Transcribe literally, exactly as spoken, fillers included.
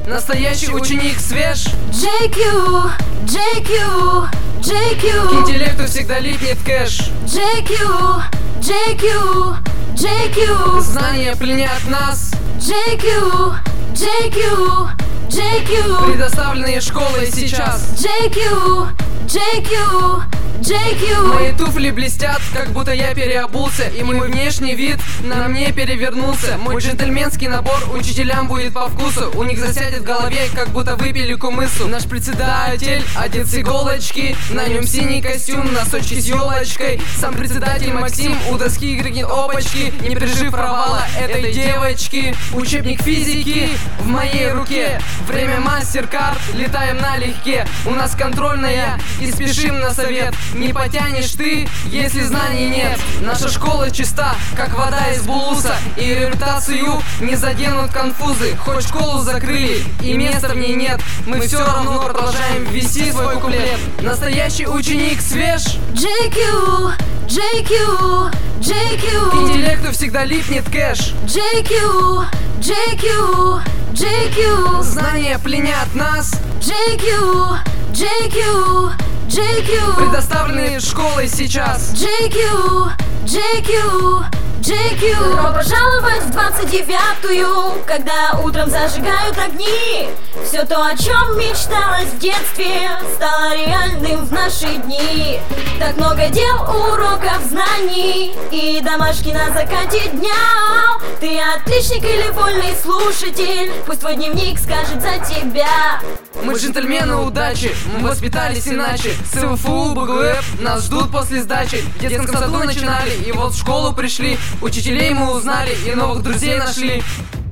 Настоящий ученик свеж. джей кью, джей кью, джей кью. К интеллекту всегда липнет кэш. джей кью, джей кью, джей кью. Знания пленят нас. джей кью, джей кью, джей кью. Предоставленные школой сейчас. джей кью, джей кью, джей кью. Мои туфли блестят, как будто я переобулся, и мой внешний вид на мне перевернулся. Мой джентльменский набор учителям будет по вкусу. У них засядет в голове, как будто выпили кумысу. Наш председатель одет с иголочки, на нем синий костюм, носочки с елочкой. Сам председатель Максим у доски грыгнет опачки, не пережив провала этой девочки. Учебник физики в моей руке, время мастер-карт, летаем налегке. У нас контрольная и спешим на совет. Не потянешь ты, если знаний нет. Наша школа чиста, как вода из булуса, и репутацию не заденут конфузы. Хоть школу закрыли и места в ней нет, мы все равно продолжаем вести свой куплет. Настоящий ученик свеж. джей кью, джей кью, джей К кью. интеллекту всегда липнет кэш. джей кью, джей кью, джей кью. Знания пленят нас. джей кью, джей кью, джей кью. Предоставленные школой сейчас. джей кью, джей кью, джей кью. Добро пожаловать в двадцать девятую, когда утром зажигают огни. Все то, о чем мечталось в детстве, стало реальным в наши дни. Так много дел, уроков, знаний и домашки на закате дня. Ты отличник или вольный слушатель, пусть твой дневник скажет за тебя. Мы джентльмены удачи, мы воспитались иначе. С МФУ, БГУЭП нас ждут после сдачи. В детском саду начинали, и вот в школу пришли. Учителей мы узнали и новых друзей нашли.